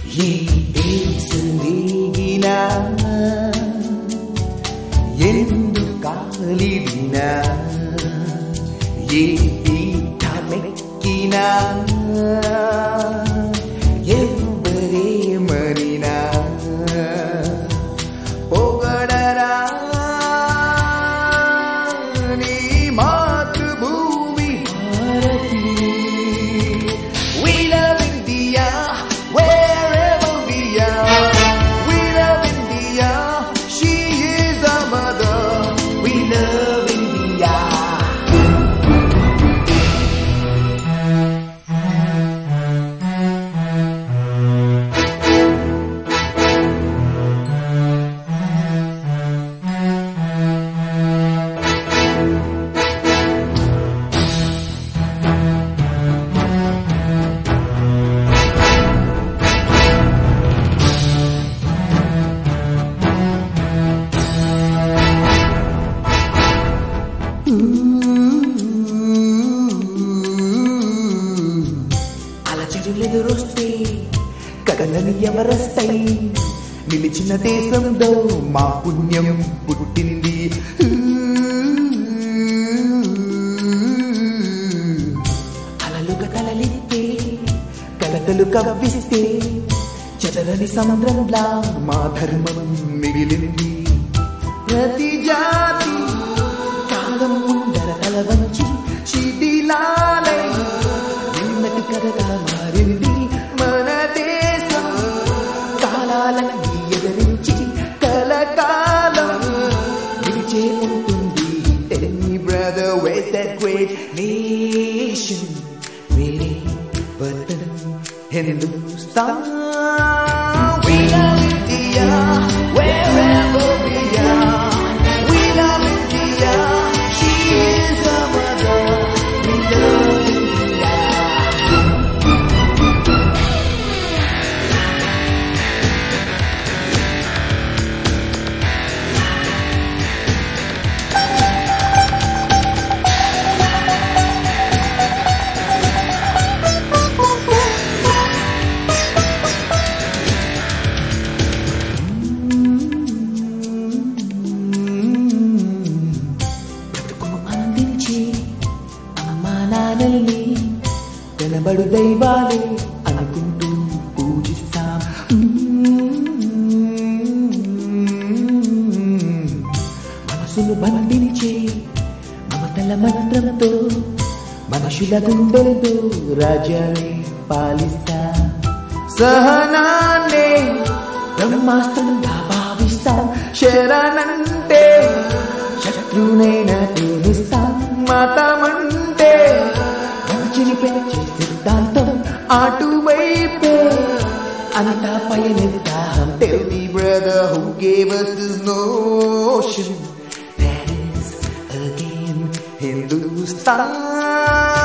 ఏ దేశం దిగినా ఎందు కాలిడినా ఏ పీఠమెక్కినా ఎవరేమనినా పొగడరా నీ మాతృభూమి Bharati. We love India wherever we are. We love India, she is our mother. We love India. అలచడులెదురొస్తే కదలని ఎవరొస్తాయి, నిలిచిన దేశంలో మా పుణ్యం పుట్టింది. అలలుగా కలలిస్తే కలతలు కవ్విస్తే చెదరని సముద్రంలా మా ధర్మం మిగిలింది. ప్రతి జాతి కాలం ముందర తల వంచి శిథిలాలై నిన్నటి కథగా మారింది మన దేశం. కాలాలన్నీ ఎదిరించి కలకాలం నిలిచే ఉంటుంది. Tell me brother, where's that great nation? मेरे वतन Hindustan. We love India wherever we are. We love India, she is our mother. We love India. కనబడు దైవాలే అనుకుంటూ పూజిస్తాం. మనసును బంధించే మమతల మంత్రంతో మనుషుల గుండెలతో రాజ్యాన్ని పాలిస్తాం. సహనాన్నే బ్రహ్మాస్త్రంగా భావిస్తాం. శరణంటే శత్రునైనా తేలిస్తాం. మతమంటే మంచిని పెంచే సిద్ధాంతం అటువైపే అంతా పయనిద్దాం. Tell me brother, who gave us this notion? That is again Hindustan.